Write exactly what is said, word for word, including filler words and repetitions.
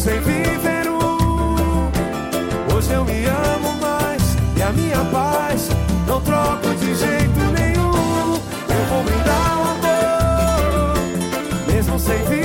sem viver um. Hoje eu me amo mais e a minha paz não troco de jeito nenhum. Eu vou brindar o amor, mesmo sem viver.